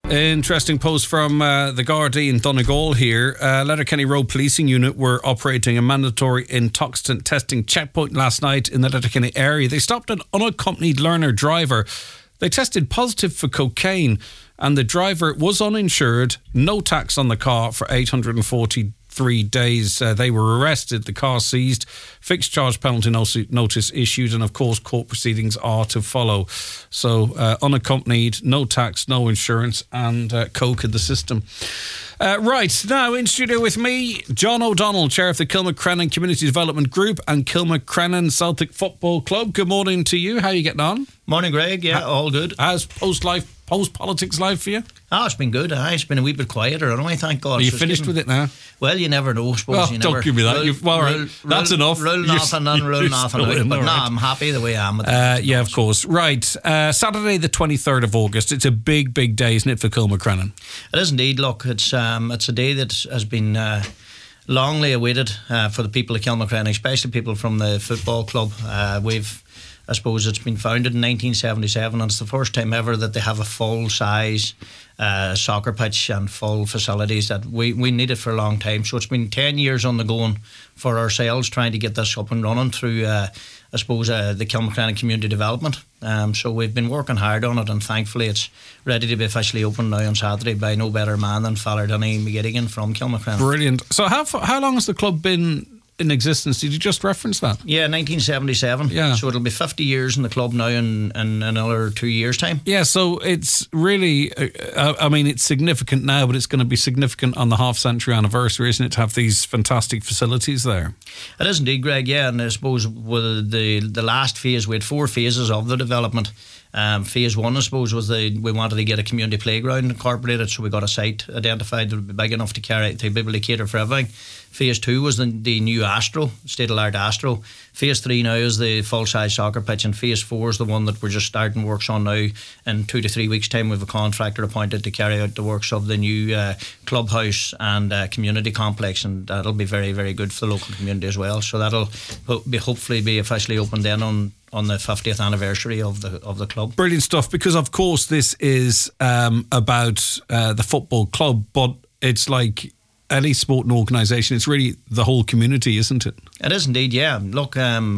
Interesting post from the Gardaí in Donegal here. Letterkenny Road Policing Unit were operating a mandatory intoxicant testing checkpoint last night in the Letterkenny area. They stopped an unaccompanied learner driver. They tested positive for cocaine and the driver was uninsured, no tax on the car for 843 days. They were arrested, the car seized, fixed charge penalty notice issued, and of course court proceedings are to follow. So unaccompanied, no tax, no insurance, and coke in the system. Right, now in studio with me, John O'Donnell, Chair of the Kilmacrennan Community Development Group and Kilmacrennan Celtic Football Club. Good morning to you. How are you getting on? Morning, Greg. Yeah, all good. How's post-politics life for you? Oh, it's been good. It's been a wee bit quieter anyway, thank God. Are you finished with it now? Well, you never know, I suppose. Well, don't give me that. That's enough. Rule nothing and rule nothing out. But no, I'm happy the way I am. Yeah, of course. Right. Saturday the 23rd of August. It's a big, big day, isn't it, for Kilmacrennan? It is indeed. Look, it's a day that has been longly awaited for the people of Kilmacrennan, especially people from the football club. I suppose it's been founded in 1977 and it's the first time ever that they have a full-size soccer pitch and full facilities that we needed for a long time. So it's been 10 years on the going for ourselves trying to get this up and running through, the Kilmacrennan Community Development. So we've been working hard on it and thankfully it's ready to be officially open now on Saturday by no better man than Father Denny McGettigan from Kilmacrennan. Brilliant. So how long has the club been in existence? Did you just reference that? Yeah, 1977. Yeah. So it'll be 50 years in the club now in another 2 years' time. Yeah, so it's really, it's significant now, but it's going to be significant on the half-century anniversary, isn't it, to have these fantastic facilities there? It is indeed, Greg, yeah, and I suppose with the last phase, we had 4 phases of the development. Phase 1, I suppose, was we wanted to get a community playground incorporated, so we got a site identified that would be big enough to be able to cater for everything. Phase 2 was the new Astro, state-of-the-art Astro. Phase 3 now is the full-size soccer pitch, and Phase 4 is the one that we're just starting works on now. In 2 to 3 weeks' time, we have a contractor appointed to carry out the works of the new clubhouse and community complex, and that'll be very, very good for the local community as well. So that'll hopefully be officially open then on the 50th anniversary of the club. Brilliant stuff, because of course this is about the football club, but it's like any sporting organisation, it's really the whole community, isn't it? It is indeed, yeah. Look,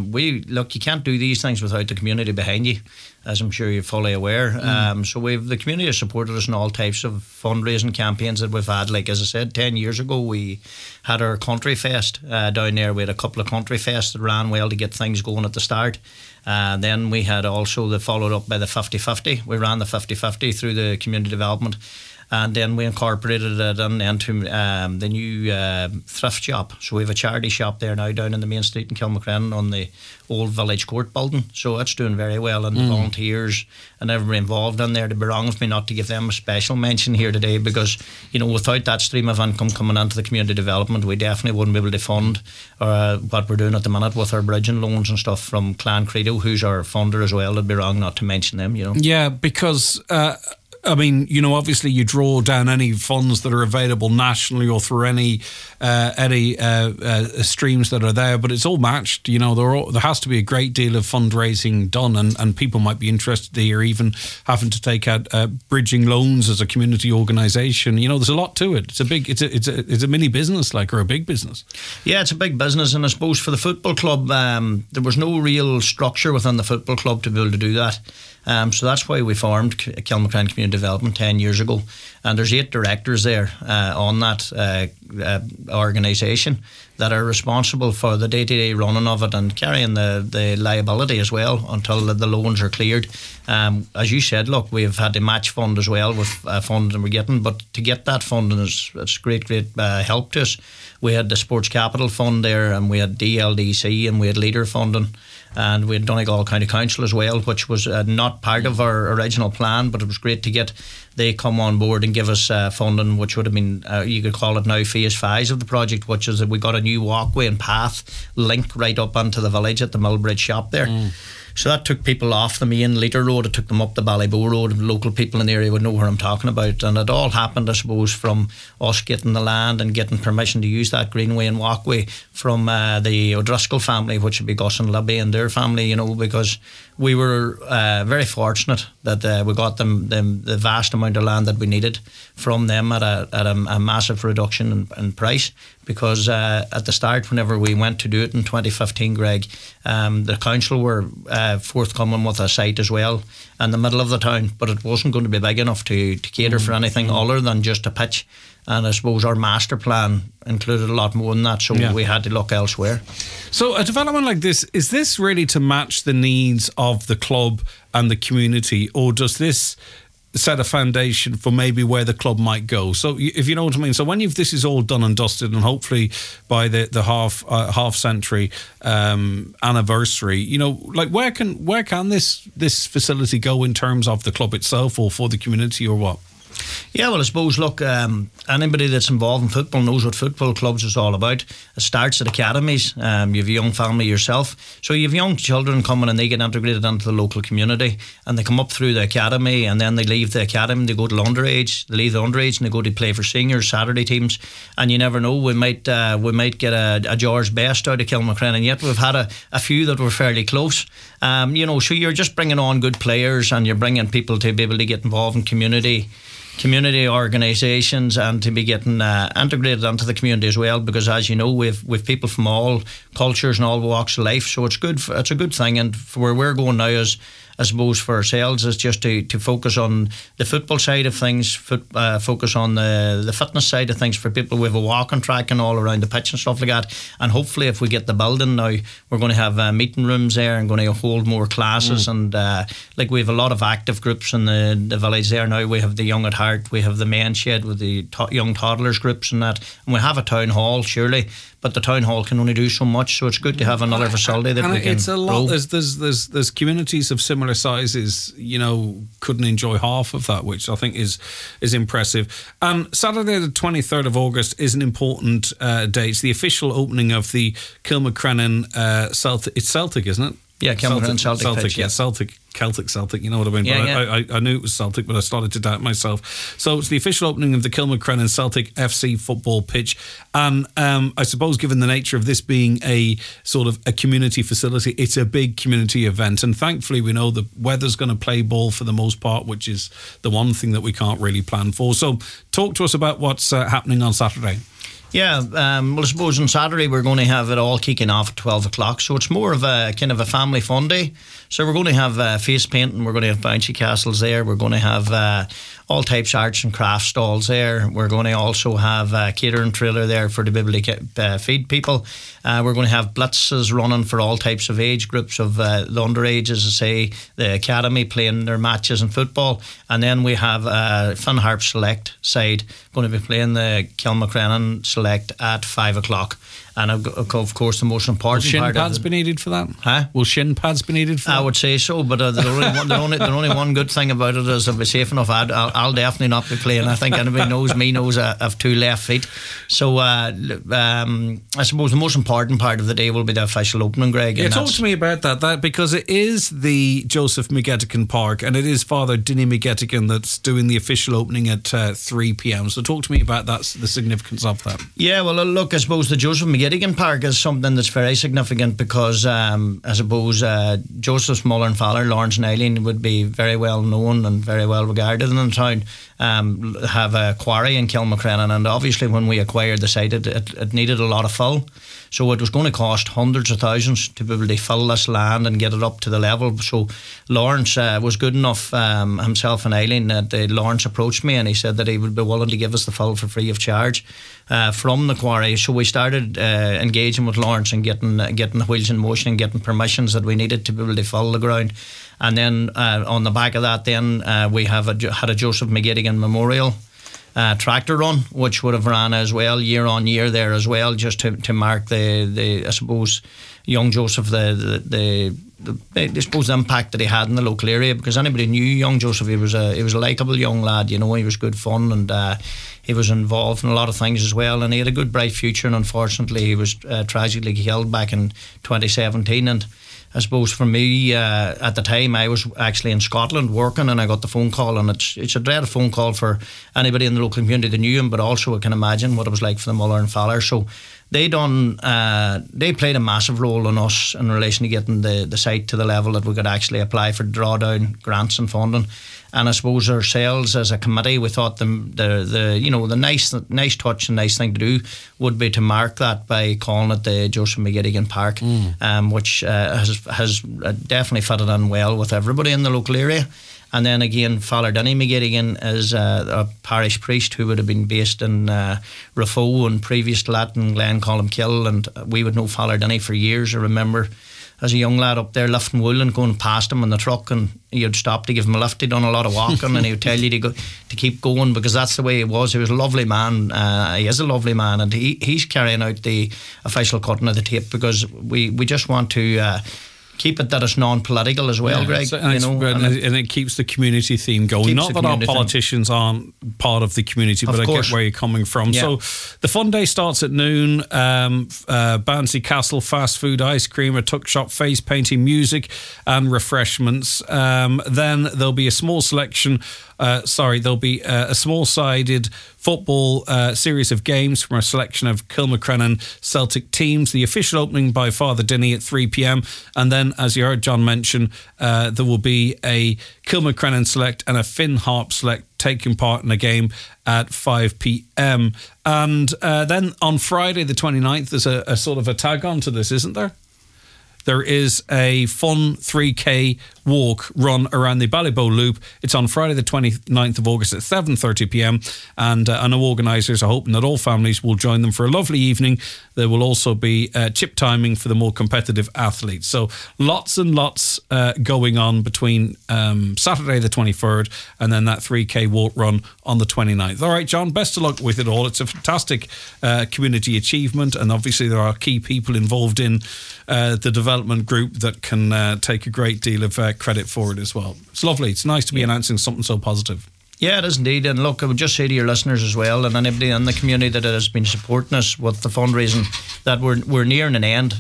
you can't do these things without the community behind you, as I'm sure you're fully aware. So the community has supported us in all types of fundraising campaigns that we've had. Like, as I said, 10 years ago we had our country fest down there. We had a couple of country fests that ran well to get things going at the start. Then we had also followed up by the 50-50. We ran the 50-50 through the community development. And then we incorporated it into the new thrift shop. So we have a charity shop there now down in the main street in Kilmacrennan on the old village court building. So it's doing very well, and the volunteers and everybody involved in there. To be wrong with me not to give them a special mention here today, because without that stream of income coming into the community development, we definitely wouldn't be able to fund what we're doing at the minute with our bridging loans and stuff from Clan Credo, who's our funder as well. It'd be wrong not to mention them. Yeah, because obviously you draw down any funds that are available nationally or through any streams that are there, but it's all matched. There has to be a great deal of fundraising done, and people might be interested here, even having to take out bridging loans as a community organisation. There's a lot to it. It's a mini business, or a big business. Yeah, it's a big business, and I suppose for the football club, there was no real structure within the football club to be able to do that. So that's why we formed Kilmacrennan Community Development 10 years ago, and there's 8 directors there on that organisation that are responsible for the day-to-day running of it and carrying the liability as well until the loans are cleared. As you said, look, we've had the match fund as well with funding we're getting, but to get that funding it's great help to us. We had the Sports Capital Fund there, and we had DLDC, and we had Leader funding, and we had Donegal County Council as well, which was not part of our original plan, but it was great to get they come on board and give us funding, which would have been, you could call it now phase 5 of the project, which is that we got a new walkway and path link right up onto the village at the Millbridge shop there. So that took people off the main Leiter Road, it took them up the Ballyboe Road. Local people in the area would know where I'm talking about. And it all happened, I suppose, from us getting the land and getting permission to use that greenway and walkway from the O'Driscoll family, which would be Gus and Libby and their family, you know, because we were very fortunate that we got them the vast amount of land that we needed from them at a massive reduction in price. Because at the start, whenever we went to do it in 2015, Greg, the council were forthcoming with a site as well in the middle of the town, but it wasn't going to be big enough to cater for anything other than just a pitch. And I suppose our master plan included a lot more than that, so we had to look elsewhere. So a development like this, is this really to match the needs of the club and the community, or does this set a foundation for maybe where the club might go? So if you know what I mean. So when this is all done and dusted, and hopefully by the half century anniversary, you know, like where can this facility go in terms of the club itself or for the community, or what? Yeah, well, I suppose, look, anybody that's involved in football knows what football clubs is all about. It starts at academies. You have a young family yourself. So you have young children coming and they get integrated into the local community, and they come up through the academy, and then they leave the academy, they go to underage, they leave the underage and they go to play for seniors, Saturday teams. And you never know, we might get a George Best out of Kilmacrennan, and yet we've had a few that were fairly close. You know, so you're just bringing on good players, and you're bringing people to be able to get involved in community organisations and to be getting integrated into the community as well, because as you know, we've people from all cultures and all walks of life, so it's a good thing. And for where we're going now is, I suppose, for ourselves, is just to focus on the football side of things, focus on the fitness side of things for people. We have a walking track and all around the pitch and stuff like that, and hopefully if we get the building now, we're going to have meeting rooms there and going to hold more classes. And like we have a lot of active groups in the village there now. We have the Young at Heart, we have the Men's Shed with the young toddlers groups and that, and we have a town hall, surely, but the town hall can only do so much, so it's good to have another facility that we can it's a lot. grow. There's communities of similar sizes, you know, couldn't enjoy half of that, which I think is impressive. Saturday the 23rd of August is an important day. It's the official opening of the Kilmacrennan Celtic. It's Celtic, isn't it? Yeah, Kilmacrennan Celtic pitch, yeah. Celtic, you know what I mean? Yeah, I knew it was Celtic, but I started to doubt myself. So it's the official opening of the Kilmacrennan Celtic FC football pitch. And I suppose given the nature of this being a sort of a community facility, it's a big community event. And thankfully we know the weather's going to play ball for the most part, which is the one thing that we can't really plan for. So talk to us about what's happening on Saturday. Yeah, well, I suppose on Saturday we're going to have it all kicking off at 12 o'clock. So it's more of a kind of a family fun day. So we're going to have face painting, we're going to have bouncy castles there, we're going to have all types of arts and crafts stalls there. We're going to also have a catering trailer there for to be able to feed people. We're going to have blitzes running for all types of age groups of the underage, as I say, the academy playing their matches in football. And then we have Finn Harp Select side going to be playing the Kilmacrennan Select at 5 o'clock. And of course, the most important part. Will shin pads be needed for that? Huh? Will shin pads be needed for that? I would say so, but the only one good thing about it is if it's safe enough, I'll definitely not be playing. I think anybody knows I have two left feet. So I suppose the most important part of the day will be the official opening, Greg. Yeah, talk to me about that because it is the Joseph McGettigan Park, and it is Father Dinny McGettigan that's doing the official opening at 3 p.m. So talk to me about that, the significance of that. Yeah, well, look, I suppose the Joseph McGettigan Park is something that's very significant because I suppose Joseph's mother and father, Lawrence and Eileen, would be very well known and very well regarded in the town. Have a quarry in Kilmacrennan, and obviously when we acquired the site, it needed a lot of fill. So it was going to cost hundreds of thousands to be able to fill this land and get it up to the level. So Lawrence was good enough, himself and Eileen, that Lawrence approached me and he said that he would be willing to give us the fill for free of charge from the quarry. So we started engaging with Lawrence and getting the wheels in motion and getting permissions that we needed to be able to fill the ground. And then on the back of that, then we had a Joseph McGettigan Memorial tractor run, which would have ran as well year on year there as well, just to mark the I suppose young Joseph the impact that he had in the local area, because anybody knew young Joseph, he was a likeable young lad, you know, he was good fun, and he was involved in a lot of things as well, and he had a good bright future. And unfortunately he was tragically killed back in 2017, and I suppose for me, at the time, I was actually in Scotland working, and I got the phone call, and it's a dreaded phone call for anybody in the local community that knew him, but also I can imagine what it was like for the mother and father. So they played a massive role in us in relation to getting the site to the level that we could actually apply for drawdown grants and funding. And I suppose ourselves as a committee, we thought the nice touch and nice thing to do would be to mark that by calling it the Joseph McGettigan Park, which has definitely fitted in well with everybody in the local area. And then again, Father Denny McGettigan is a parish priest who would have been based in Raphoe and previous to that in Glencolmkill, and we would know Father Denny for years. I remember as a young lad up there lifting wool and going past him in the truck, and you'd stop to give him a lift. He'd done a lot of walking and he would tell you to keep going, because that's the way he was. He was a lovely man. He is a lovely man, and he's carrying out the official cutting of the tape, because we just want to keep it that it's non-political as well, Greg. And it keeps the community theme going. Not that our politicians aren't part of the community, but I get where you're coming from. Yeah. So the fun day starts at noon. Bouncy Castle, fast food, ice cream, a tuck shop, face painting, music and refreshments. Then there'll be a small selection. There'll be a small-sided football series of games from a selection of Kilmacrennan Celtic teams. The official opening by Father Denny at 3 p.m. And then, as you heard John mention, there will be a Kilmacrennan select and a Finn Harp select taking part in a game at 5 p.m. And then on Friday the 29th, there's a sort of a tag on to this, isn't there? There is a fun 3K run around the Ballybow Loop. It's on Friday the 29th of August at 7:30 p.m. And I know organisers are hoping that all families will join them for a lovely evening. There will also be chip timing for the more competitive athletes. So lots and lots going on between Saturday the 23rd and then that 3K walk run on the 29th. All right, John, best of luck with it all. It's a fantastic community achievement, and obviously there are key people involved in the development group that can take a great deal of credit for it as well. It's lovely. It's nice to be announcing something so positive. Yeah, it is indeed. And look, I would just say to your listeners as well, and anybody in the community that has been supporting us with the fundraising, that we're nearing an end.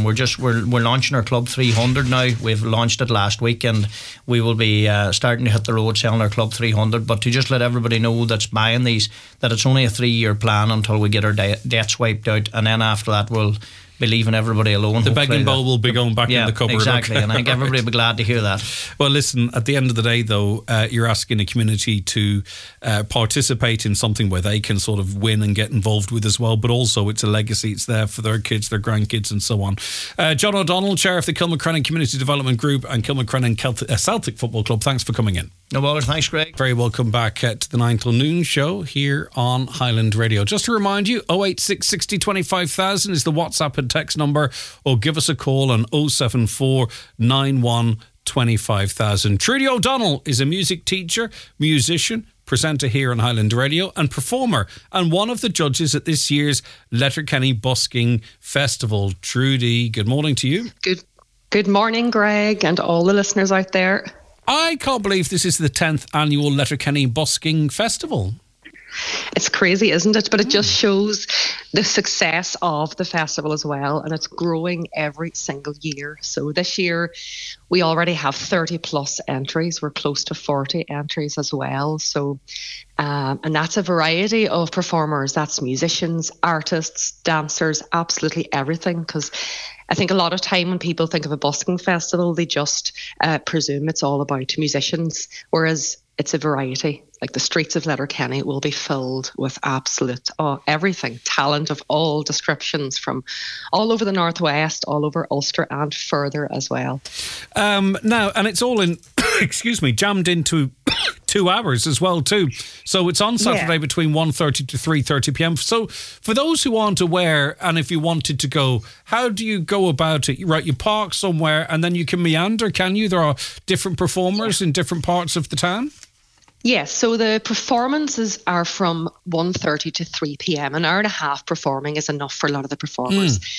We're launching our Club 300 now. We've launched it last week, and we will be starting to hit the road selling our Club 300. But to just let everybody know that's buying these, that it's only a 3-year plan until we get our debts wiped out, and then after that we'll be leaving everybody alone. The begging bowl will be going back in the cupboard. Exactly, and I think everybody will be glad to hear that. Well, listen, at the end of the day, though, you're asking a community to participate in something where they can sort of win and get involved with as well, but also it's a legacy. It's there for their kids, their grandkids and so on. John O'Donnell, Chair of the Kilmacrennan Community Development Group and Kilmacrennan Celtic Football Club, thanks for coming in. No bother, thanks, Greg. Very welcome back to the 9 till noon show here on Highland Radio. Just to remind you, 086 60 25,000 is the WhatsApp and text number, or give us a call on 074 91 25,000. Trudy O'Donnell is a music teacher, musician, presenter here on Highland Radio and performer, and one of the judges at this year's Letterkenny Busking Festival. Trudy, good morning to you. Good morning, Greg, and all the listeners out there. I can't believe this is the 10th annual Letterkenny Busking Festival. It's crazy, isn't it? But it just shows the success of the festival as well, and it's growing every single year. So this year we already have 30 plus entries. We're close to 40 entries as well. So and that's a variety of performers. That's musicians, artists, dancers, absolutely everything. Because I think a lot of time when people think of a busking festival, they just presume it's all about musicians, whereas it's a variety. Like the streets of Letterkenny will be filled with absolute everything, talent of all descriptions from all over the Northwest, all over Ulster and further as well. Now, and it's all in, jammed into 2 hours as well too. So it's on Saturday between 1:30 to 3:30 p.m. So for those who aren't aware, and if you wanted to go, how do you go about it? Right, you park somewhere and then you can meander, can you? There are different performers in different parts of the town? Yes, so the performances are from 1:30 to 3 p.m. An hour and a half performing is enough for a lot of the performers.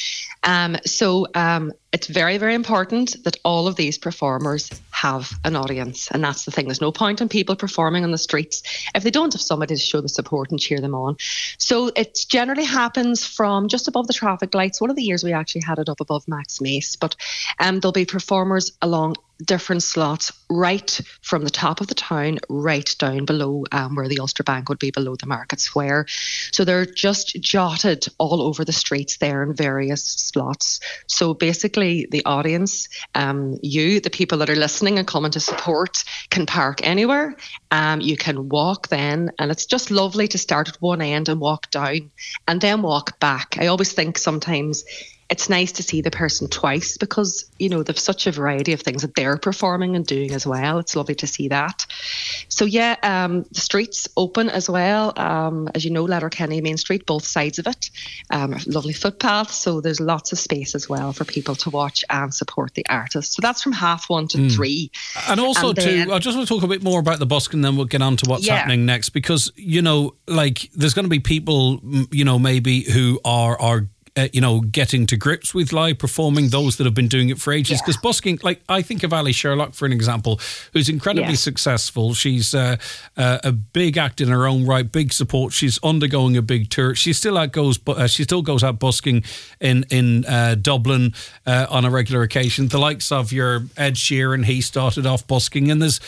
It's very, very important that all of these performers have an audience. And that's the thing. There's no point in people performing on the streets if they don't have somebody to show the support and cheer them on. So it generally happens from just above the traffic lights. One of the years we actually had it up above Max Mace, but there'll be performers along different slots right from the top of the town right down below where the Ulster Bank would be, below the Market Square. So they're just jotted all over the streets there in various slots. So basically the audience, the people that are listening and coming to support, can park anywhere. You can walk then, and it's just lovely to start at one end and walk down and then walk back. I always think sometimes it's nice to see the person twice because, they've such a variety of things that they're performing and doing as well. It's lovely to see that. So, the streets open as well. As you know, Letterkenny Main Street, both sides of it. Lovely footpath. So there's lots of space as well for people to watch and support the artists. So that's from 1:30 to 3. And also, I just want to talk a bit more about the busking, then we'll get on to what's happening next. Because, there's going to be people, maybe who are getting to grips with live performing, those that have been doing it for ages. Because busking, I think of Ali Sherlock, for an example, who's incredibly successful. She's a big act in her own right, big support. She's undergoing a big tour. She still goes out busking in Dublin on a regular occasion. The likes of your Ed Sheeran, he started off busking, and there's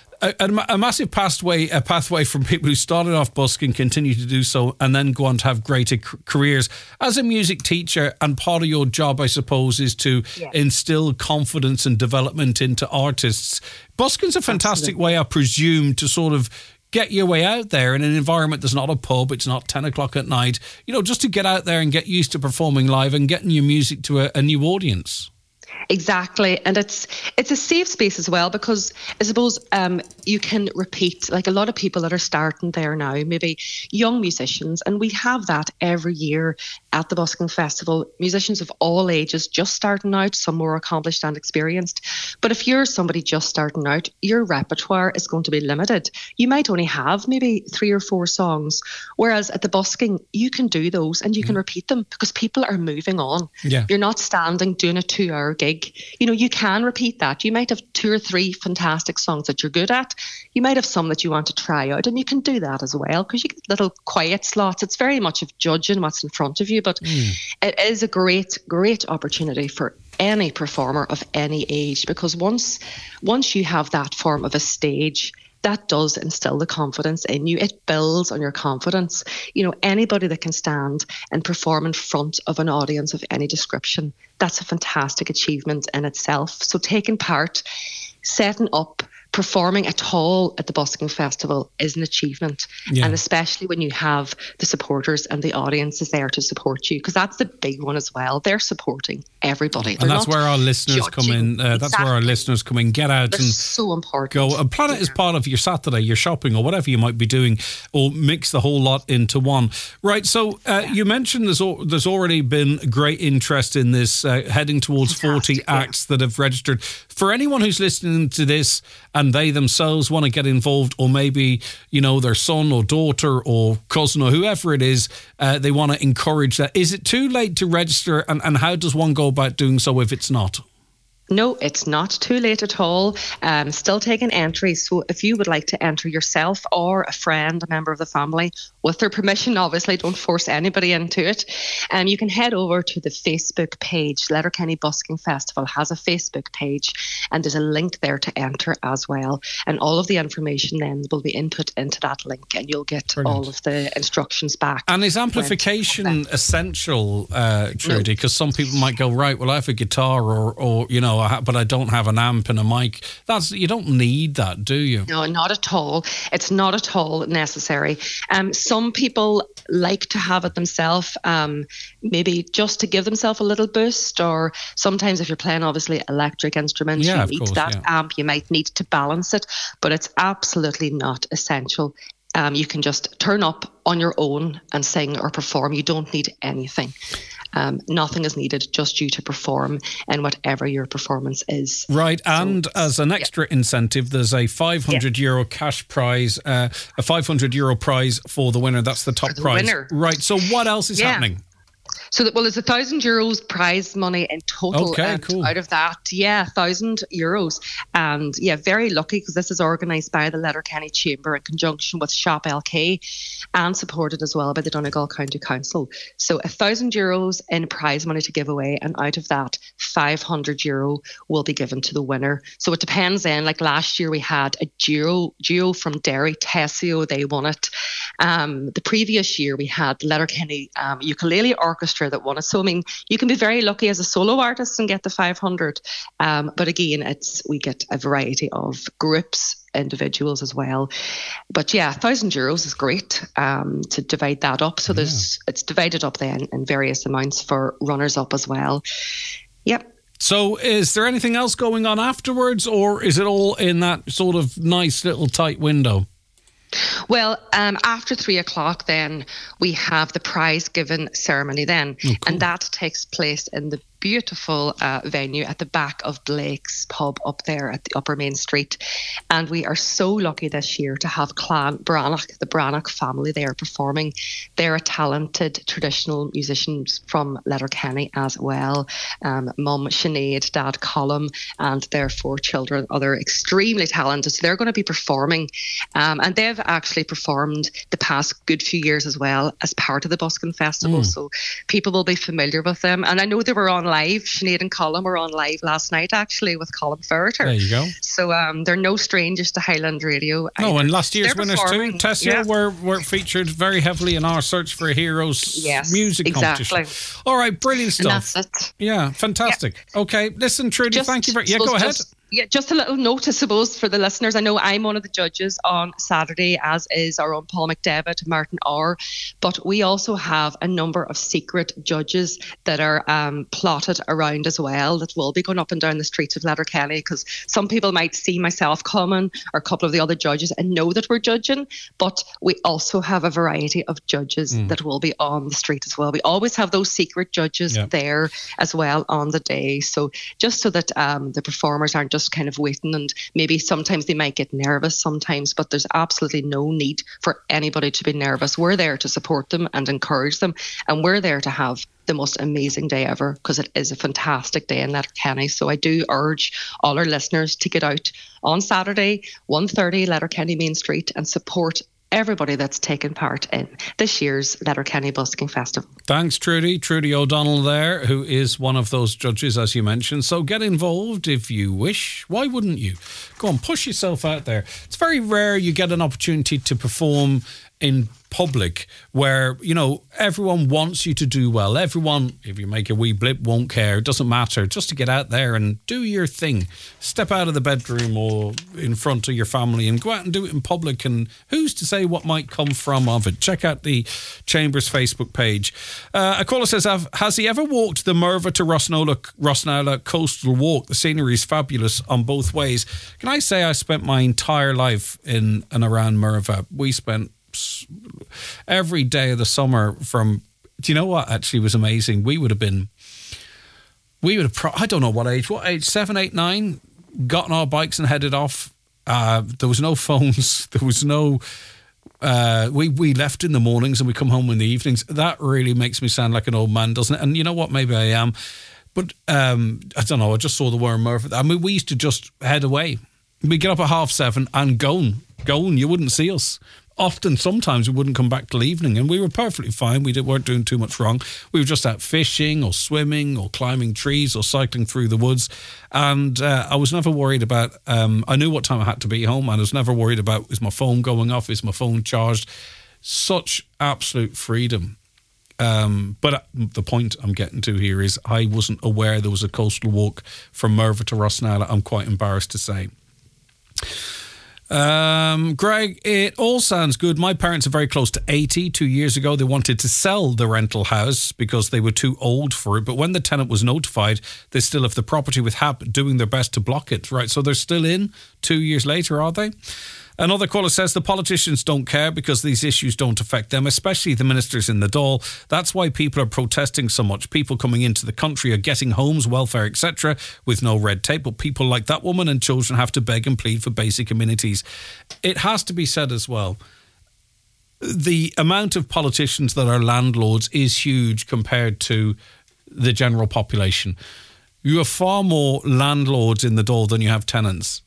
a massive pathway from people who started off busking, continue to do so, and then go on to have greater careers. As a music teacher, and part of your job, I suppose, is to instill confidence and development into artists. Busking's a fantastic way, I presume, to sort of get your way out there in an environment that's not a pub, it's not 10 o'clock at night, just to get out there and get used to performing live and getting your music to a new audience. Exactly. And it's a safe space as well, because I suppose you can repeat, like a lot of people that are starting there now, maybe young musicians, and we have that every year at the Busking Festival, musicians of all ages just starting out, some more accomplished and experienced. But if you're somebody just starting out, your repertoire is going to be limited. You might only have maybe 3 or 4 songs, whereas at the busking, you can do those and you can repeat them because people are moving on. Yeah. You're not standing doing a 2-hour gig. You can repeat that. You might have 2 or 3 fantastic songs that you're good at. You might have some that you want to try out, and you can do that as well because you get little quiet slots. It's very much of judging what's in front of you, but it is a great, great opportunity for any performer of any age, because once you have that form of a stage, that does instill the confidence in you. It builds on your confidence. Anybody that can stand and perform in front of an audience of any description, that's a fantastic achievement in itself. So taking part, setting up, performing at all at the Busking Festival is an achievement. And especially when you have the supporters and the audience is there to support you, because that's the big one as well. They're supporting everybody. And that's where our listeners come in. That's where our listeners come in. Get out. They're and so important. Go. And plan it as part of your Saturday, your shopping, or whatever you might be doing, or mix the whole lot into one. Right. So you mentioned there's already been great interest in this, heading towards 40 acts that have registered. For anyone who's listening to this and they themselves want to get involved, or maybe, their son or daughter or cousin or whoever it is, they want to encourage that. Is it too late to register, and how does one go about doing so if it's not? No, it's not too late at all. Still taking entries. So if you would like to enter yourself or a friend, a member of the family, with their permission, obviously, don't force anybody into it. You can head over to the Facebook page. Letterkenny Busking Festival has a Facebook page, and there's a link there to enter as well. And all of the information then will be input into that link, and you'll get all of the instructions back. And is amplification essential, Trudy? Because some people might go, right, well, I have a guitar or but I don't have an amp and a mic. You don't need that, do you? No, not at all. It's not at all necessary. Some people like to have it themselves, maybe just to give themselves a little boost, or sometimes if you're playing obviously electric instruments, you need that amp, you might need to balance it, but it's absolutely not essential. You can just turn up on your own and sing or perform. You don't need anything. Nothing is needed, just you to perform in whatever your performance is. Right, and as an extra incentive, there's a €500 cash prize, a €500 prize for the winner. That's the top prize. Winner. Right, so what else is happening? There's €1,000 prize money in total. Okay, cool. Out of that, €1,000. And very lucky because this is organised by the Letterkenny Chamber in conjunction with Shop LK and supported as well by the Donegal County Council. So €1,000 in prize money to give away, and out of that, €500 will be given to the winner. So it depends then. Like last year, we had a duo from Derry, Tessio, they won it. The previous year, we had the Letterkenny Ukulele Orchestra that won it. So, I mean, you can be very lucky as a solo artist and get the 500. But again, we get a variety of groups, individuals as well. But €1,000 is great to divide that up. So it's divided up then in various amounts for runners up as well. Yep. So is there anything else going on afterwards, or is it all in that sort of nice little tight window? Well, after 3:00 then we have the prize given ceremony then. Oh, cool. And that takes place in the beautiful venue at the back of Blake's pub up there at the Upper Main Street. And we are so lucky this year to have Clan Brannock, the Brannock family there performing. They're a talented traditional musicians from Letterkenny as well. Mum Sinead, Dad Colum, and their 4 children, other extremely talented. So they're going to be performing. And they've actually performed the past good few years as well as part of the Buskin Festival. So people will be familiar with them. And I know they were on live. Sinead and Colin were on live last night actually with Colin Ferreter. There you go. So they're no strangers to Highland Radio. No, and last year's winners too, Tessia, were featured very heavily in our Search for Heroes music competition. All right, brilliant stuff. And that's it. Yeah, fantastic. Yep. Okay, listen, Trudy, thank you very much. Go ahead. Just a little note, I suppose, for the listeners. I know I'm one of the judges on Saturday, as is our own Paul McDevitt, Martin Orr. But we also have a number of secret judges that are plotted around as well that will be going up and down the streets of Letterkenny, because some people might see myself coming or a couple of the other judges and know that we're judging. But we also have a variety of judges that will be on the street as well. We always have those secret judges there as well on the day. So just so that the performers aren't just kind of waiting, and maybe sometimes they might get nervous sometimes, but there's absolutely no need for anybody to be nervous. We're there to support them and encourage them, and we're there to have the most amazing day ever, because it is a fantastic day in Letterkenny. So I do urge all our listeners to get out on Saturday, 1:30 Letterkenny Main Street, and support everybody that's taken part in this year's Letterkenny Busking Festival. Thanks, Trudy. Trudy O'Donnell there, who is one of those judges, as you mentioned. So get involved if you wish. Why wouldn't you? Go on, push yourself out there. It's very rare you get an opportunity to perform in public where, you know, everyone wants you to do well. Everyone, if you make a wee blip, won't care. It doesn't matter. Just to get out there and do your thing. Step out of the bedroom or in front of your family and go out and do it in public. And who's to say what might come from of it? Check out the Chambers Facebook page. A caller says, has he ever walked the Merva to Rosnala coastal walk? The scenery is fabulous on both ways. Can I say I spent my entire life in and around Merva? We spent every day of the summer from, do you know what actually was amazing? We would have, I don't know what age, 7, 8, 9, got on our bikes and headed off. There was no phones. There was no, we left in the mornings and we come home in the evenings. That really makes me sound like an old man, doesn't it? And you know what? Maybe I am. But I don't know. I just saw the word Murphy. I mean, we used to just head away. We'd get up at 7:30 and go. You wouldn't see us. Often, sometimes we wouldn't come back till evening, and we were perfectly fine. We weren't doing too much wrong. We were just out fishing or swimming or climbing trees or cycling through the woods. And I was never worried about, I knew what time I had to be home, and I was never worried about, is my phone going off? Is my phone charged? Such absolute freedom. But the point I'm getting to here is I wasn't aware there was a coastal walk from Merva to Rosnala. I'm quite embarrassed to say. Greg, it all sounds good. My parents are very close to 80. 2 years ago, they wanted to sell the rental house because they were too old for it. But when the tenant was notified, they still have the property with HAP doing their best to block it. Right, so they're still in 2 years later, are they? Another caller says the politicians don't care because these issues don't affect them, especially the ministers in the Dáil. That's why people are protesting so much. People coming into the country are getting homes, welfare, etc., with no red tape. But people like that woman and children have to beg and plead for basic amenities. It has to be said as well, the amount of politicians that are landlords is huge compared to the general population. You have far more landlords in the Dáil than you have tenants.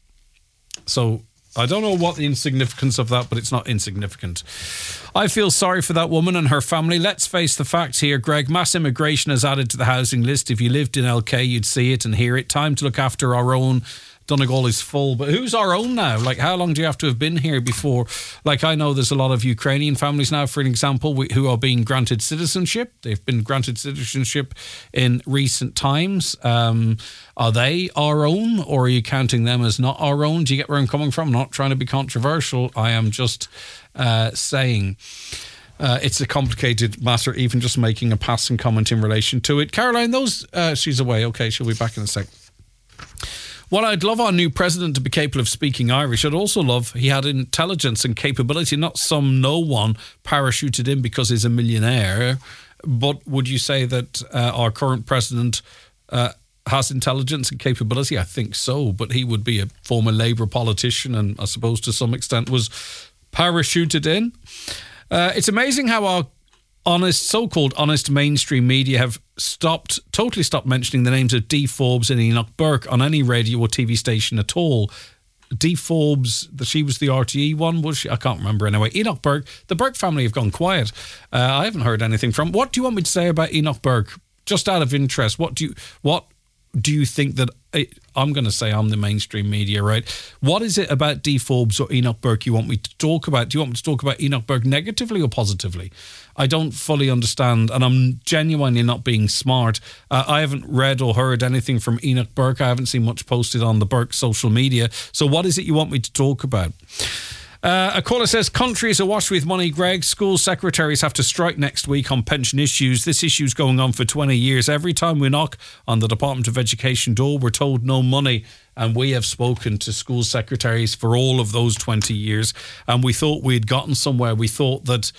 So I don't know what the insignificance of that, but it's not insignificant. I feel sorry for that woman and her family. Let's face the facts here, Greg. Mass immigration has added to the housing list. If you lived in LK, you'd see it and hear it. Time to look after our own. Donegal is full, but who's our own now? Like, how long do you have to have been here before? Like, I know there's a lot of Ukrainian families now, for an example, who are being granted citizenship. They've been granted citizenship in recent times. Are they our own, or are you counting them as not our own? Do you get where I'm coming from? I'm not trying to be controversial. I am just saying it's a complicated matter, even just making a passing comment in relation to it. Caroline, she's away. Okay, she'll be back in a sec. Well, I'd love our new president to be capable of speaking Irish. I'd also love he had intelligence and capability, not some no one parachuted in because he's a millionaire. But would you say that our current president has intelligence and capability? I think so, but he would be a former Labour politician and I suppose to some extent was parachuted in. It's amazing how our so-called honest mainstream media have totally stopped mentioning the names of Dee Forbes and Enoch Burke on any radio or TV station at all. Dee Forbes, she was the RTE one, was she? I can't remember anyway. Enoch Burke, the Burke family have gone quiet. I haven't heard anything from. What do you want me to say about Enoch Burke? Just out of interest, what do you think that I'm going to say I'm the mainstream media, right? What is it about Dee Forbes or Enoch Burke you want me to talk about? Do you want me to talk about Enoch Burke negatively or positively? I don't fully understand, and I'm genuinely not being smart. I haven't read or heard anything from Enoch Burke. I haven't seen much posted on the Burke social media. So what is it you want me to talk about? A caller says, country is awash with money, Greg. School secretaries have to strike next week on pension issues. This issue's going on for 20 years. Every time we knock on the Department of Education door, we're told no money. And we have spoken to school secretaries for all of those 20 years. And we thought we'd gotten somewhere. We thought that,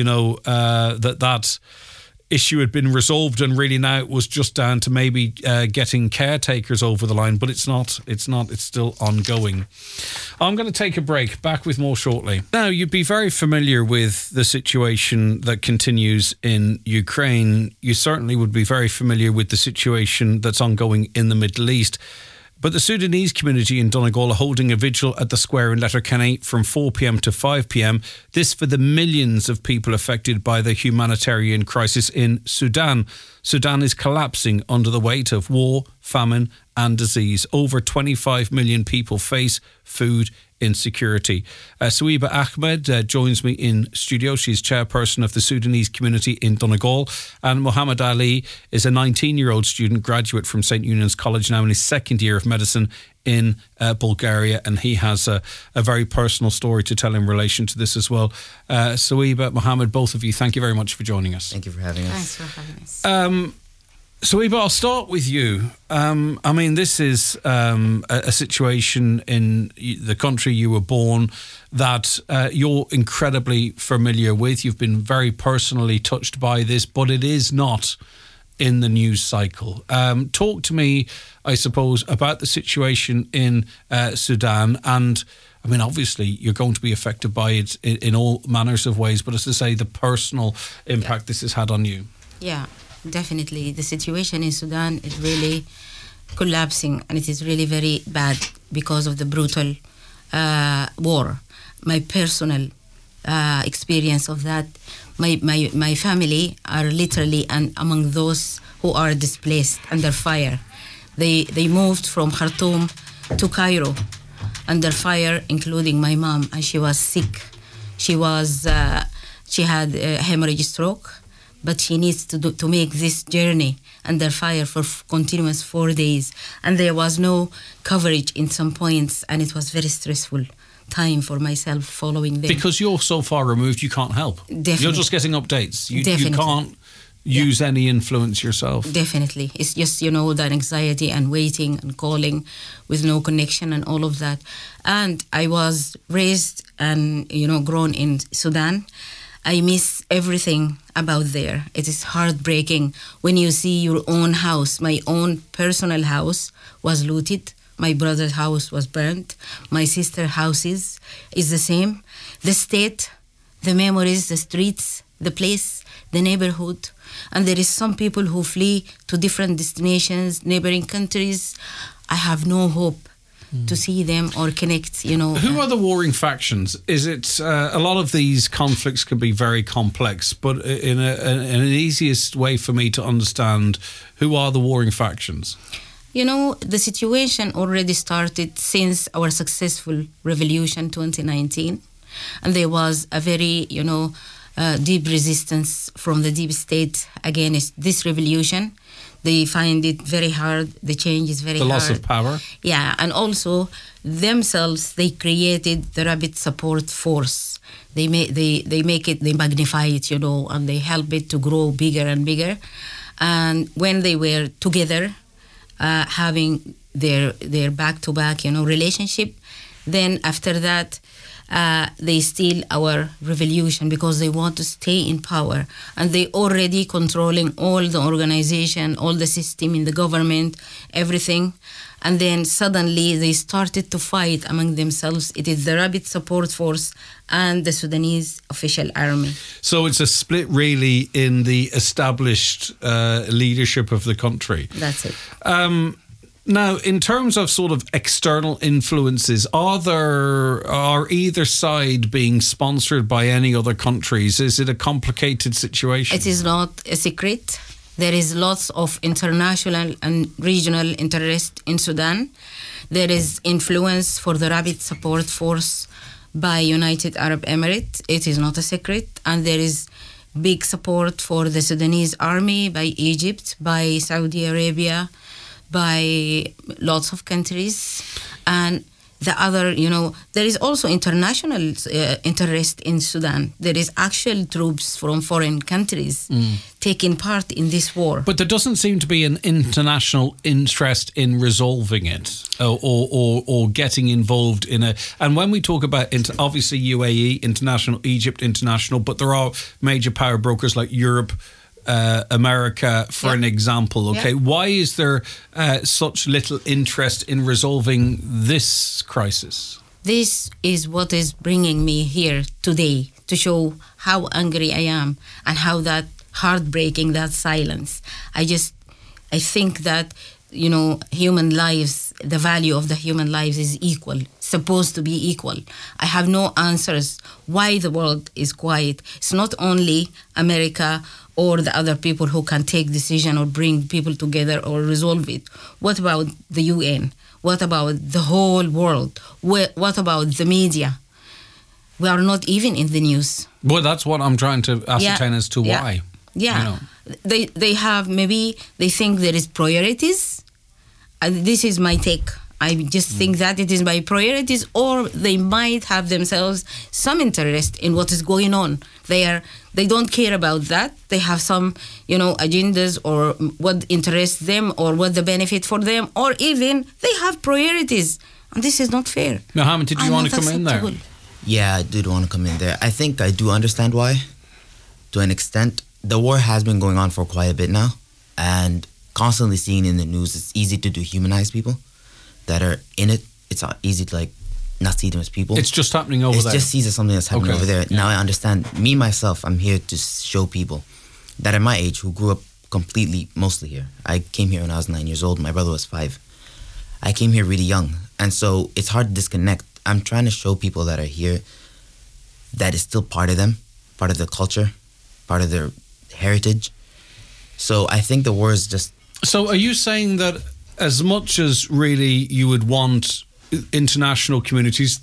that issue had been resolved, and really now it was just down to maybe getting caretakers over the line, but it's not, it's still ongoing. I'm going to take a break, back with more shortly. Now, you'd be very familiar with the situation that continues in Ukraine. You certainly would be very familiar with the situation that's ongoing in the Middle East. But the Sudanese community in Donegal are holding a vigil at the square in Letterkenny from 4 p.m. to 5 p.m. This for the millions of people affected by the humanitarian crisis in Sudan. Sudan is collapsing under the weight of war, famine and disease. Over 25 million people face food insecurity. Suiba Ahmed joins me in studio. She's chairperson of the Sudanese community in Donegal. And Muhammad Ali is a 19-year-old student graduate from St. Eunan's College, now in his second year of medicine in Bulgaria. And he has a very personal story to tell in relation to this as well. Suiba, Muhammad, both of you, thank you very much for joining us. Thank you for having us. Thanks for having us. Suiba, I'll start with you. I mean, this is a situation in the country you were born that you're incredibly familiar with. You've been very personally touched by this, but it is not in the news cycle. Talk to me, I suppose, about the situation in Sudan. And I mean, obviously, you're going to be affected by it in all manners of ways, but as I say, the personal impact this has had on you. Yeah. Definitely, the situation in Sudan is really collapsing, and it is really very bad because of the brutal war. My personal experience of that, my family are literally among those who are displaced under fire. They moved from Khartoum to Cairo under fire, including my mom, and she was sick. She had a hemorrhage stroke. But she needs to make this journey under fire for continuous 4 days. And there was no coverage in some points, and it was very stressful time for myself following them. Because you're so far removed, you can't help. Definitely. You're just getting updates. You Definitely. can't use any influence yourself. Definitely. It's just, the anxiety and waiting and calling with no connection and all of that. And I was raised and, grown in Sudan. I miss everything about there. It is heartbreaking when you see your own house. My own personal house was looted. My brother's house was burnt. My sister's houses is the same. The state the memories, the streets, the place, the neighborhood. And there is some people who flee to different destinations, neighboring countries. I have no hope to see them or connect, Who are the warring factions? Is it a lot of these conflicts can be very complex, but in an easiest way for me to understand, who are the warring factions? The situation already started since our successful revolution 2019, and there was a very, deep resistance from the deep state against this revolution. They find it very hard. The change is very hard. The loss of power. Yeah, and also themselves, they created the Rapid Support Force. They magnify it, and they help it to grow bigger and bigger. And when they were together, having their back-to-back, relationship, then after that, they steal our revolution because they want to stay in power, and they already controlling all the organization, all the system in the government, everything. And then suddenly they started to fight among themselves. It is the Rapid Support Force and the Sudanese official army. So it's a split really in the established leadership of the country. That's it. Now, in terms of sort of external influences, are either side being sponsored by any other countries? Is it a complicated situation? It is not a secret. There is lots of international and regional interest in Sudan. There is influence for the Rapid Support Force by United Arab Emirates. It is not a secret. And there is big support for the Sudanese army by Egypt, by Saudi Arabia, by lots of countries. And the other, there is also international interest in Sudan. There is actual troops from foreign countries taking part in this war. But there doesn't seem to be an international interest in resolving it or getting involved in it. And when we talk about, obviously UAE, international, Egypt, international, but there are major power brokers like Europe, America, for an example. Okay, why is there such little interest in resolving this crisis? This is what is bringing me here today, to show how angry I am and how that heartbreaking, that silence. I think that, human lives, the value of the human lives is equal, supposed to be equal. I have no answers why the world is quiet. It's not only America or the other people who can take decision or bring people together or resolve it. What about the UN? What about the whole world? What about the media? We are not even in the news. Well, that's what I'm trying to ascertain as to why. Yeah. They have, maybe they think there is priorities. This is my take. I just think that it is by priorities, or they might have themselves some interest in what is going on. They don't care about that. They have some, agendas or what interests them or what the benefit for them, or even they have priorities. And this is not fair. Mohammed, did you want to come in there? Yeah, I did want to come in there. I think I do understand why, to an extent. The war has been going on for quite a bit now, and constantly seeing in the news, it's easy to dehumanize people that are in it. It's easy to not see them as people. It's just happening over there. It's just sees as something that's happening over there. Yeah. Now I understand. Me, myself, I'm here to show people that at my age, who grew up mostly here. I came here when I was 9 years old. My brother was 5. I came here really young. And so it's hard to disconnect. I'm trying to show people that are here that is still part of them, part of their culture, part of their heritage. So I think the war is just... So are you saying that as much as really you would want international communities,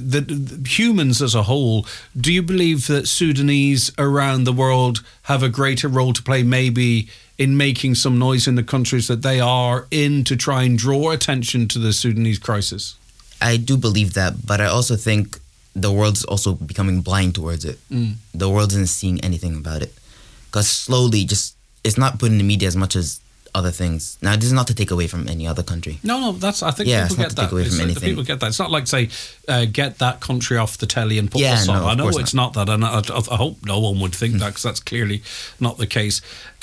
the humans as a whole, do you believe that Sudanese around the world have a greater role to play maybe in making some noise in the countries that they are in to try and draw attention to the Sudanese crisis? I do believe that, but I also think the world's also becoming blind towards it. The world isn't seeing anything about it. Because slowly, it's not put in the media as much as other things. Now, this is not to take away from any other country. No, I think people get that. Take away from anything. People get that. It's not like, say, get that country off the telly and put this on. No, I know it's not that, and I hope no one would think that, because that's clearly not the case.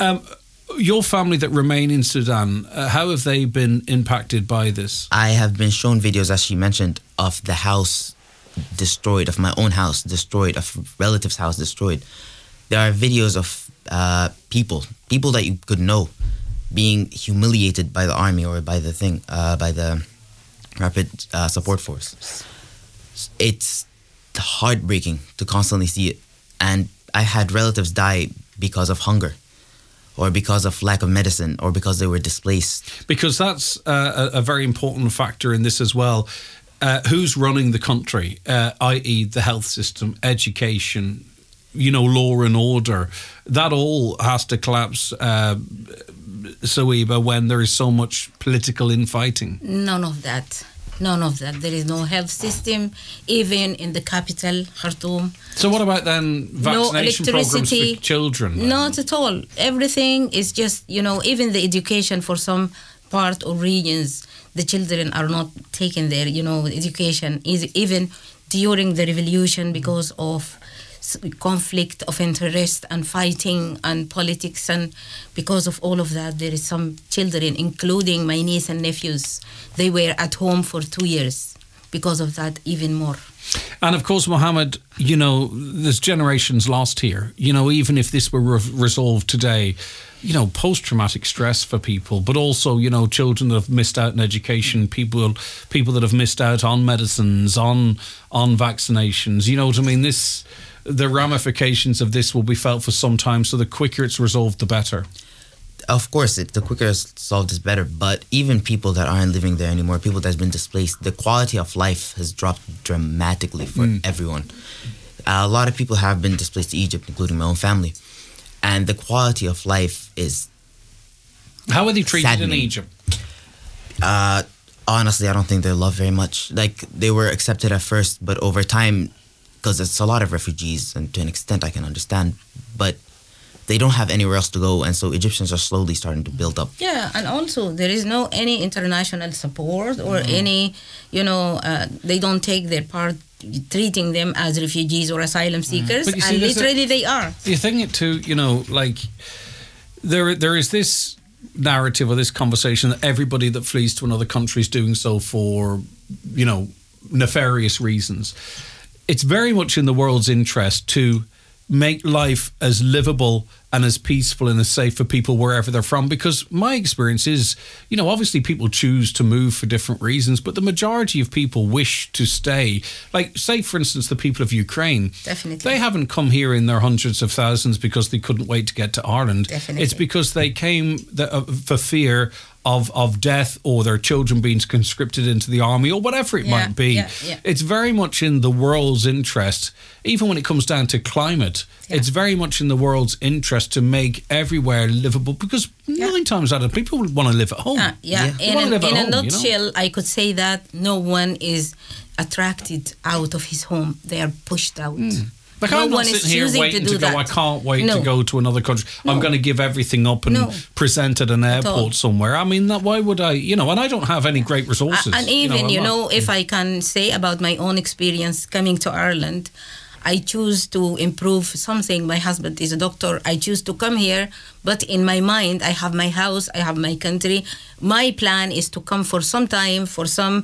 Your family that remain in Sudan, how have they been impacted by this? I have been shown videos, as she mentioned, of the house destroyed, of my own house destroyed, of relatives' house destroyed. There are videos of people that you could know being humiliated by the army or by the rapid support force. It's heartbreaking to constantly see it. And I had relatives die because of hunger, or because of lack of medicine, or because they were displaced. Because that's a very important factor in this as well. Who's running the country, i.e. the health system, education, law and order? That all has to collapse, Suwaiba, when there is so much political infighting. None of that. There is no health system, even in the capital, Khartoum. So what about then vaccination programs for children? Not at all. Everything is just, even the education for some part or regions, the children are not taking their, education, even during the revolution, because of conflict of interest and fighting and politics, and because of all of that, there is some children, including my niece and nephews, they were at home for 2 years because of that, even more. And of course, Mohammed, there's generations lost here. Even if this were resolved today, post-traumatic stress for people, but also, children that have missed out on education, people that have missed out on medicines, on vaccinations. You know what I mean? The ramifications of this will be felt for some time, so the quicker it's resolved, the better. Of course, the quicker it's solved is better, but even people that aren't living there anymore, people that's been displaced, the quality of life has dropped dramatically for everyone. A lot of people have been displaced to Egypt, including my own family, and the quality of life is How are they treated saddening. in Egypt? Honestly, I don't think they're loved very much. Like, they were accepted at first, but over time, because it's a lot of refugees, and to an extent I can understand, but they don't have anywhere else to go, and so Egyptians are slowly starting to build up. Yeah, and also there is no any international support or any, they don't take their part treating them as refugees or asylum seekers, But you see, and literally they are. The thing too, there is this narrative or this conversation that everybody that flees to another country is doing so for, nefarious reasons. It's very much in the world's interest to make life as livable and as peaceful and as safe for people wherever they're from, because my experience is, obviously people choose to move for different reasons, but the majority of people wish to stay. Like, say, for instance, the people of Ukraine. Definitely. They haven't come here in their hundreds of thousands because they couldn't wait to get to Ireland. Definitely. It's because they came for fear of death, or their children being conscripted into the army, or whatever it might be. Yeah. It's very much in the world's interest, even when it comes down to climate. Yeah. It's very much in the world's interest to make everywhere livable, because 9 times out of people want to live at home. In a nutshell, I could say that no one is attracted out of his home. They are pushed out. Like, no I'm not one is sitting here choosing waiting to do to go, that. I can't wait to go to another country. No. I'm going to give everything up and present at an airport somewhere. I mean, why would I, and I don't have any great resources. And even, if I can say about my own experience coming to Ireland, I choose to improve something. My husband is a doctor. I choose to come here, but in my mind, I have my house, I have my country. My plan is to come for some time, for some,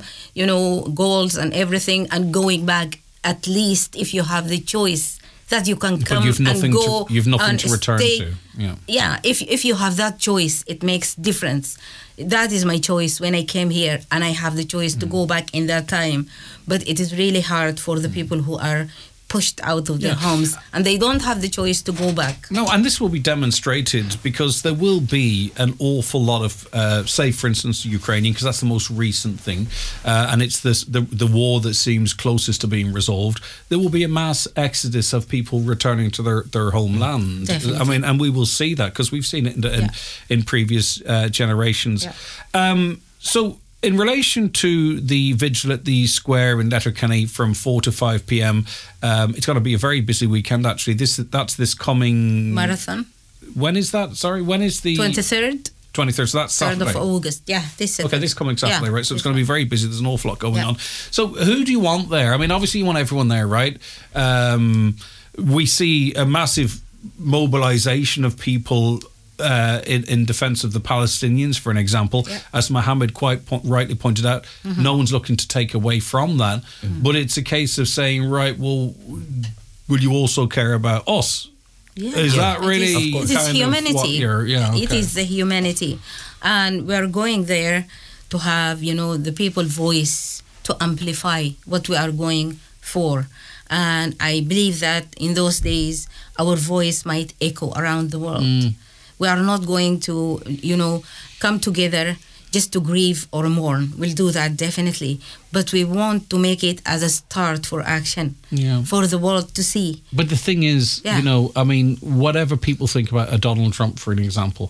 goals and everything, and going back, at least if you have the choice that you can come and go. You've nothing and to return stay. to. Yeah, if you have that choice, it makes difference. That is my choice when I came here, and I have the choice to go back in that time. But it is really hard for the people who are pushed out of their homes, and they don't have the choice to go back. No, and this will be demonstrated because there will be an awful lot of, say, for instance, Ukrainian, because that's the most recent thing, and it's the war that seems closest to being resolved. There will be a mass exodus of people returning to their homeland. Definitely. I mean, and we will see that because we've seen it in previous generations. Yeah. So, in relation to the vigil at the square in Letterkenny from 4 to 5 p.m, it's going to be a very busy weekend, actually. That's this coming... Marathon. When is that? Sorry, when is the... 23rd. 23rd, so that's Saturday. 3rd of August. Yeah, this Saturday. Okay, this coming Saturday, right? So it's going to be very busy. There's an awful lot going Yeah. on. So who do you want there? I mean, obviously you want everyone there, right? We see a massive mobilisation of people in defence of the Palestinians, for an example. Yeah. As Mohammed quite rightly pointed out, no one's looking to take away from that. But it's a case of saying, right, well, will you also care about us? Yeah. Is that really It is kind of humanity. what you're, It is the humanity. And we're going there to have, the people voice to amplify what we are going for. And I believe that in those days, our voice might echo around the world. We are not going to, come together just to grieve or mourn. We'll do that definitely. But we want to make it as a start for action for the world to see. But the thing is, whatever people think about a Donald Trump, for an example,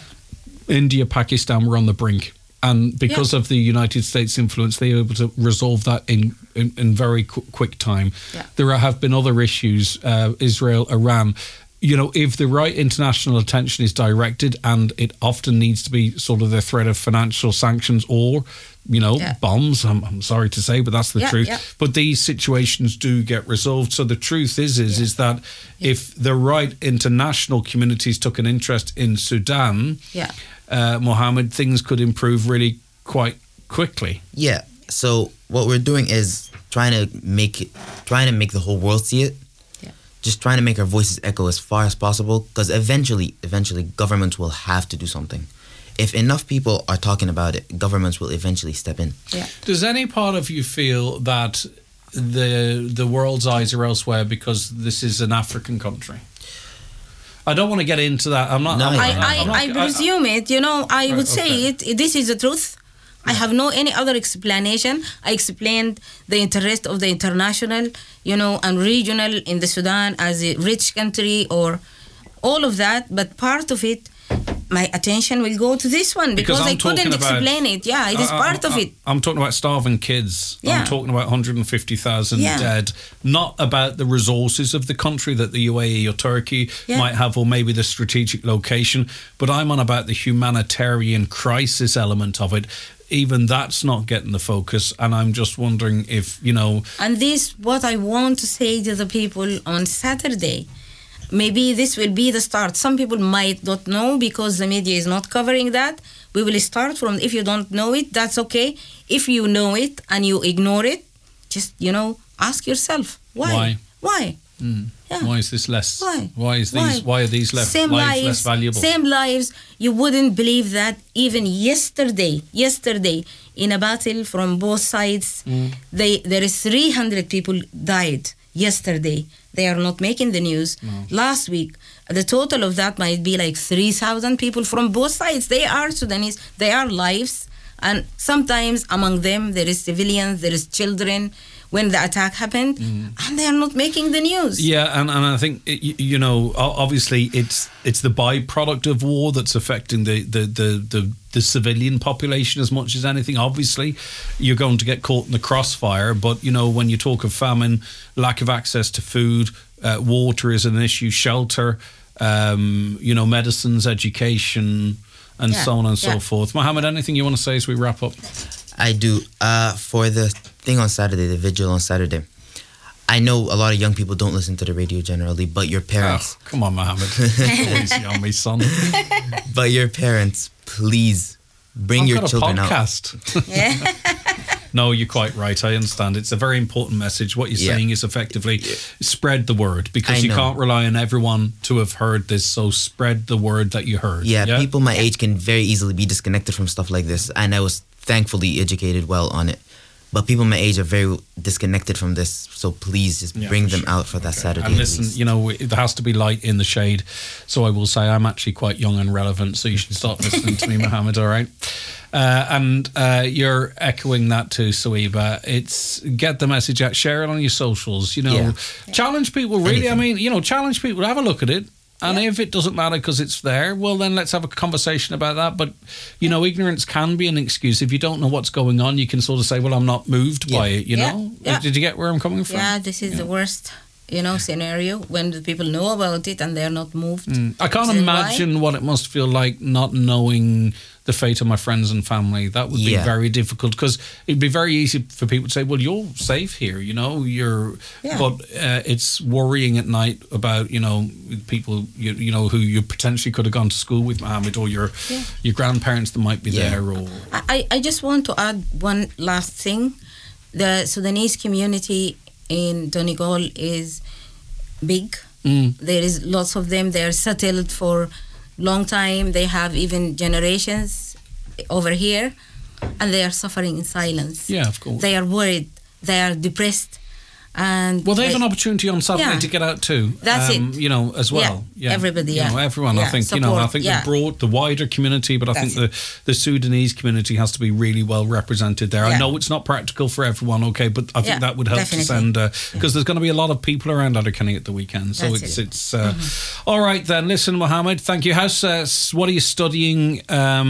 India, Pakistan were on the brink. And because of the United States influence, they were able to resolve that in very quick time. Yeah. There have been other issues, Israel, Iran. If the right international attention is directed, and it often needs to be sort of the threat of financial sanctions or, bombs, I'm sorry to say, but that's the truth. Yeah. But these situations do get resolved. So the truth is that if the right international communities took an interest in Sudan, Mohammed, things could improve really quite quickly. Yeah. So what we're doing is trying to make the whole world see it. Just trying to make our voices echo as far as possible, because eventually governments will have to do something. If enough people are talking about it, governments will eventually step in. Yeah. Does any part of you feel that the world's eyes are elsewhere because this is an African country? I don't want to get into that. I'm not. No, I presume it. I would say it. This is the truth. I have no any other explanation. I explained the interest of the international, and regional in the Sudan as a rich country or all of that. But part of it, my attention will go to this one because I couldn't explain it. Yeah, it is part of it. I'm talking about starving kids. Yeah. I'm talking about 150,000 dead. Not about the resources of the country that the UAE or Turkey might have, or maybe the strategic location. But I'm on about the humanitarian crisis element of it. Even that's not getting the focus, and I'm just wondering if, And this, what I want to say to the people on Saturday, maybe this will be the start. Some people might not know because the media is not covering that. We will start from, if you don't know it, that's okay. If you know it and you ignore it, just, ask yourself, why? Why? Yeah. Why is this less? Why? Why are these lives less valuable? Same lives. You wouldn't believe that even yesterday, in a battle from both sides, there is 300 people died yesterday. They are not making the news. No. Last week, the total of that might be like 3,000 people from both sides. They are Sudanese. They are lives. And sometimes among them, there is civilians, there is children. When the attack happened, and they are not making the news. Yeah, and I think obviously it's the byproduct of war that's affecting the civilian population as much as anything. Obviously, you're going to get caught in the crossfire, but when you talk of famine, lack of access to food, water is an issue, shelter, medicines, education, and so on and so forth. Mohammed, anything you want to say as we wrap up? I do. For the thing on Saturday, the vigil on Saturday, I know a lot of young people don't listen to the radio generally, but your parents... Oh, come on, Mohammed. Easy on me, son. But your parents, please bring your children out. Yeah. No, you're quite right. I understand. It's a very important message. What you're saying is effectively spread the word, because you can't rely on everyone to have heard this. So spread the word that you heard. Yeah, people my age can very easily be disconnected from stuff like this. And I was thankfully educated well on it. But people my age are very disconnected from this. So please just bring them out for that Saturday. And listen, there has to be light in the shade. So I will say I'm actually quite young and relevant. So you should start listening to me, Mohammed, all right? And you're echoing that too, Suiba. It's get the message out, share it on your socials, challenge people really. Anything. Challenge people, have a look at it. And if it doesn't matter because it's there, well, then let's have a conversation about that. But, ignorance can be an excuse. If you don't know what's going on, you can sort of say, well, I'm not moved by it, know? Yeah. Did you get where I'm coming from? Yeah, this is the worst. scenario when the people know about it and they're not moved. I can't imagine what it must feel like not knowing the fate of my friends and family. That would be very difficult, because it'd be very easy for people to say, well, you're safe here, but it's worrying at night about, people, who you potentially could have gone to school with, Mohammed, or your grandparents that might be there. Or I just want to add one last thing. The Sudanese community in Donegal is big. There is lots of them. They're settled for long time. They have even generations over here, and they are suffering in silence. Yeah, of course. They are worried. They are depressed. And they have an opportunity on Saturday to get out too. That's it. As well. Yeah, everybody. Everyone. I think support, I think the wider community, but I think the Sudanese community has to be really well represented there. I know it's not practical for everyone, but I think that would help to send, because there's going to be a lot of people around Letterkenny at the weekend. So it's all right then. Listen, Mohammed, thank you. What are you studying?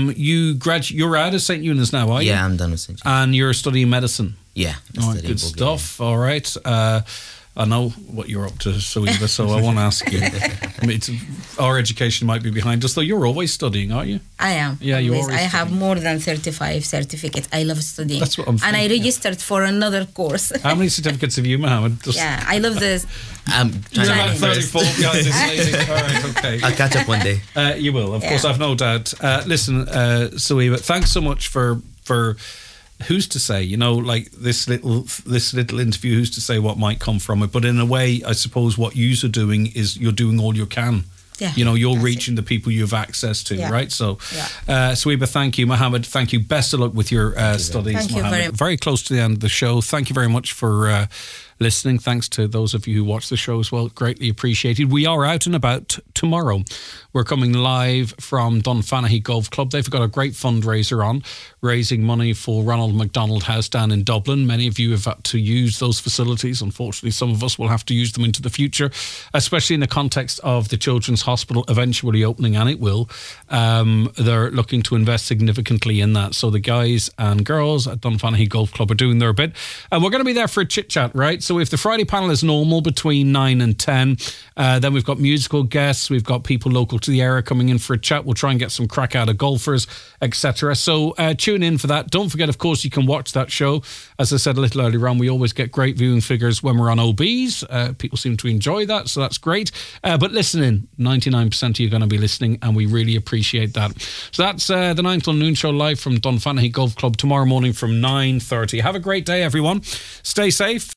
You're out of St. Eunice now, are you? Yeah, I'm done with St. Eunice. And you're studying medicine. Yeah. Good stuff. All right. I know what you're up to, Suiba, so I won't ask you. Our education might be behind us, though. You're always studying, aren't you? I am. Yeah, you always. I have more than 35 certificates. I love studying. That's what I'm thinking. And I registered for another course. How many certificates have you, Mohammed? I love this. I'm trying to about 34 behind this lady. All right, okay. I'll catch up one day. You will, of course, I've no doubt. Listen, Suiba, thanks so much for who's to say, like this little interview, who's to say what might come from it? But in a way, I suppose what you're doing is you're doing all you can. Yeah, you're reaching the people you have access to, right? So, Suiba, thank you. Mohammed, thank you. Best of luck with your studies. Thank you Mohammed. Very close to the end of the show. Thank you very much for listening. Thanks to those of you who watch the show as well. Greatly appreciated. We are out and about tomorrow. We're coming live from Dunfanaghy Golf Club. They've got a great fundraiser on, raising money for Ronald McDonald House down in Dublin. Many of you have had to use those facilities. Unfortunately, some of us will have to use them into the future, especially in the context of the Children's Hospital eventually opening, and it will. They're looking to invest significantly in that. So the guys and girls at Dunfanaghy Golf Club are doing their bit. And we're going to be there for a chit-chat, right? So if the Friday panel is normal between 9 and 10, then we've got musical guests, we've got people local to the area coming in for a chat. We'll try and get some crack out of golfers, etc. So tune in for that. Don't forget, of course, you can watch that show. As I said a little earlier on, we always get great viewing figures when we're on OBs. People seem to enjoy that, so that's great. But listen in, 99% of you are going to be listening, and we really appreciate that. So that's the 9 till Noon show live from Dunfanaghy Golf Club tomorrow morning from 9:30. Have a great day, everyone. Stay safe.